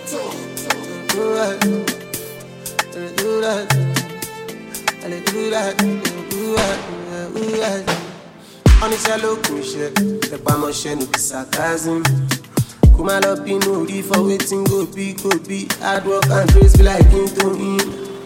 Oníṣẹ́ ló kún iṣẹ́, ẹ̀pàmọ́ṣẹ́ no be sarcasm. Kó má lọ bínú orí for wetin go be. Hard work and praise be like into him.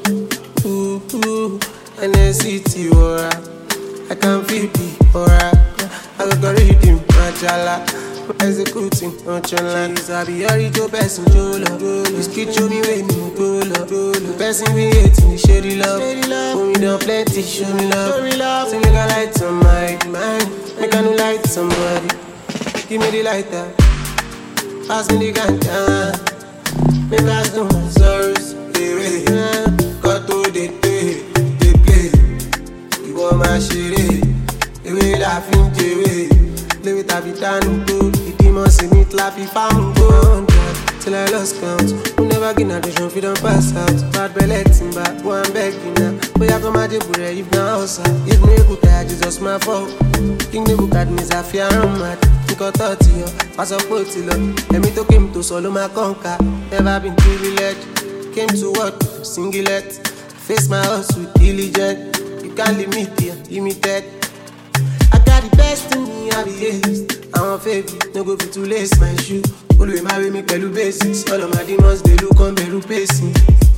NSCT wọra, I can feel the aura. I go read him, Majala. Executing on your line. Sabi yori jo person jolo. You skit show me when you go low. The person we hating, the shady love. When we done plenty, show me love. So make a light on my mind. Make a new light somebody. Give me the lighter. Pass me the ganja. Make us do my sorrows. Got to the day, they play. You want my shit. The way laughing, the way. Play with Abidanu go. The demons in it, laughy found go. Till I lost count. Who never get addition, if you don't pass out. Bad belly, back, one begging now. But I come at the bure, if now outside. If me good, I just my fault. King the book at me, I fear I'm mad. Think I thought to you, pass up to you. Let me talk him to solo my conquer. Never been privileged. Came to work, singlet. Face my house with diligence. You can't limit here, limited. I got the best in me, I be haste. I'm a favorite, no go fit to lace my shoe. Always marry me, pelu basics. All of my demons, they look on beru pacing.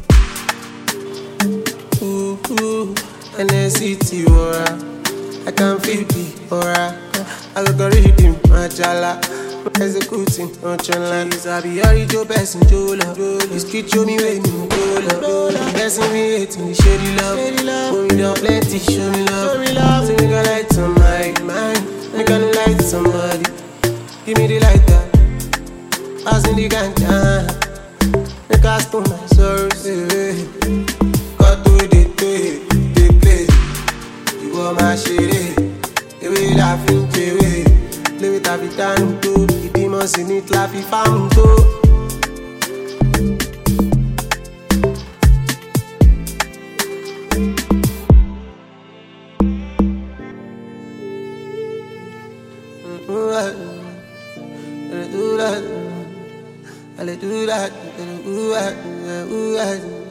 NSCT wọra, I can feel the aura. I go read him, Majala. Executing on your line. Sabi yori jo person jolo. You skit show me when you go low. The person we hating, the shady love. When we done plenty, show me love. So make a light on my mind. Make a new light somebody. Give me the lighter. Pass me the ganja. Make us to my sorrows. Got to the day, they play. You want my shit. The way laughing, the way. Play with Abidanu go. The demons in it, laughy found go. I let do that.